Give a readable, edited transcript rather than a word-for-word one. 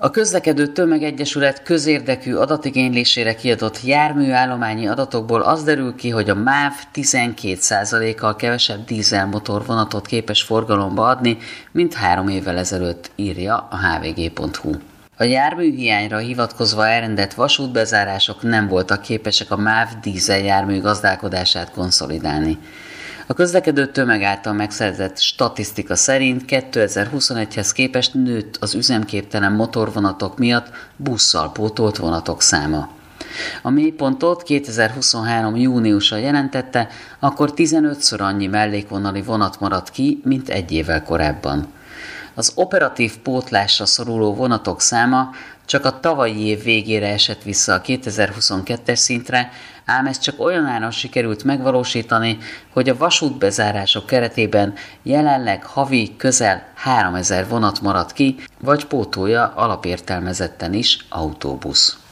A Közlekedő Tömegegyesület közérdekű adatigénylésére kiadott járműállományi adatokból az derül ki, hogy a MÁV 12%-kal kevesebb dízelmotorvonatot képes forgalomba adni, mint 3 évvel ezelőtt, írja a hvg.hu. A járműhiányra hivatkozva elrendelt vasútbezárások nem voltak képesek a MÁV dízeljármű gazdálkodását konszolidálni. A közlekedő tömeg által megszerzett statisztika szerint 2021-hez képest nőtt az üzemképtelen motorvonatok miatt busszal pótolt vonatok száma. A mélypontot 2023. júniusa jelentette, akkor 15-ször annyi mellékvonali vonat maradt ki, mint egy évvel korábban. Az operatív pótlásra szoruló vonatok száma csak a tavalyi év végére esett vissza a 2022-es szintre, ám ezt csak olyan áron sikerült megvalósítani, hogy a vasútbezárások keretében jelenleg havi közel 3000 vonat maradt ki, vagy pótolja alapértelmezetten is autóbusz.